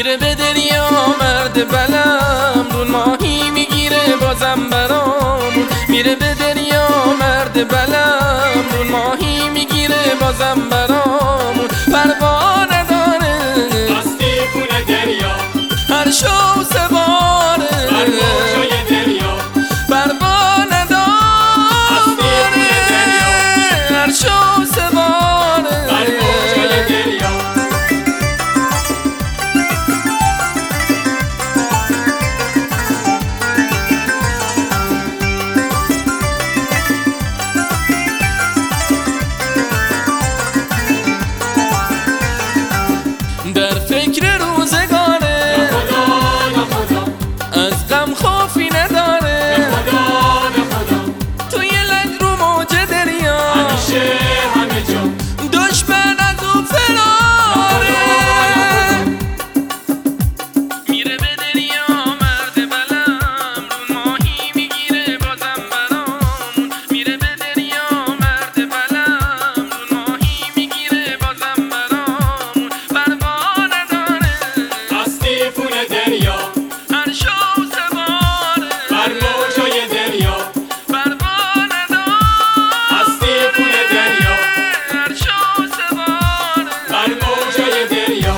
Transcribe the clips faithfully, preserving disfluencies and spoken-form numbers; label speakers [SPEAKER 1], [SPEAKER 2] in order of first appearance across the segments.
[SPEAKER 1] میره به دریا مرد بلم، رون ماهی میگیره بازم برامون. میره به دریا مرد بلم، رون ماهی میگیره بازم برامون. پروا نداره
[SPEAKER 2] از تیفون دریا،
[SPEAKER 1] هر شو سواره
[SPEAKER 2] بر موجای دریا.
[SPEAKER 1] پروا نداره هر شو سواره
[SPEAKER 2] بر موجای دریا.
[SPEAKER 1] در فکر روزگاره
[SPEAKER 2] به خدا به خدا،
[SPEAKER 1] از غم خوفی نداره.
[SPEAKER 2] به خدا به خدا،
[SPEAKER 1] توی لنگ رو موج دریا
[SPEAKER 2] همیشه همه جا.
[SPEAKER 1] دشمن از او فراره. میره به دریا مرد بلم، رون ماهی میگیره بازم برامون. میره به دریا مرد بلم، رون ماهی میگیره بازم برامون. پروا نداره
[SPEAKER 2] از تیفون دریا،
[SPEAKER 1] هر شو سواره
[SPEAKER 2] بر موجای دریا.
[SPEAKER 1] پروا نداره
[SPEAKER 2] از تیفون دریا،
[SPEAKER 1] هر شو سواره
[SPEAKER 2] بر موجای دریا.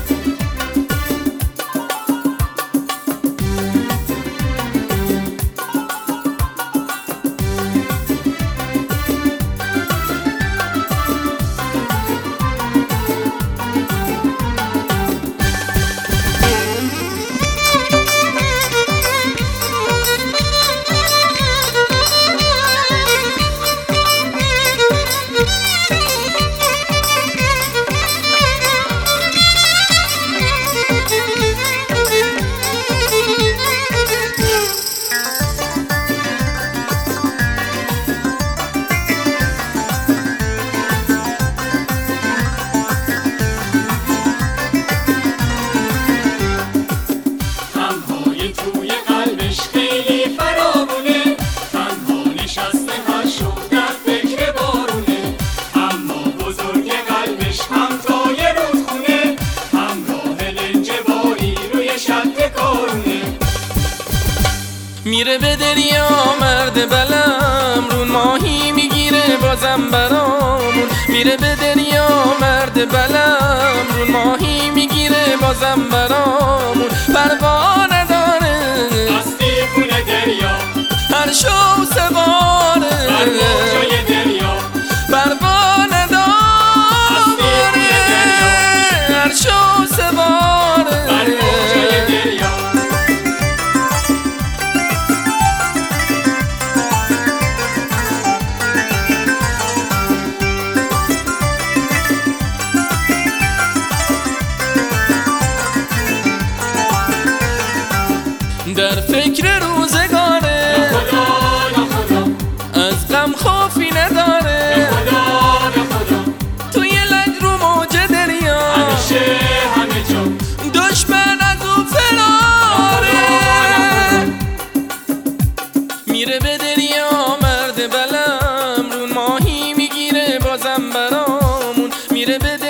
[SPEAKER 2] تنهایی توی قلبش خیلی فراوونه، تنها نشسته هر شو در فکر بارونه. اما بزرگ قلبش همتای رودخونه، همراه لنج باری روی شط کارونه.
[SPEAKER 1] میره به دریا مرد بلم، رون ماهی میگیره بازم برامون. میره به دریا مرد بلم، رون ماهی میگیره بازم برامون. پروا نداره
[SPEAKER 2] از تیفون دریا،
[SPEAKER 1] هر شو سواره
[SPEAKER 2] بر موجای دریا.
[SPEAKER 1] پروا نداره هر شو سواره
[SPEAKER 2] بر موجای دریا.
[SPEAKER 1] در فکر روزگاره
[SPEAKER 2] به خدا به خدا،
[SPEAKER 1] از غم خوفی نداره.
[SPEAKER 2] به خدا به خدا،
[SPEAKER 1] توی لنگ رو موج دریا
[SPEAKER 2] همیشه همه جا.
[SPEAKER 1] دشمن از او فراره. میره به دریا مرد بلم، رون ماهی میگیره بازم برامون. میره به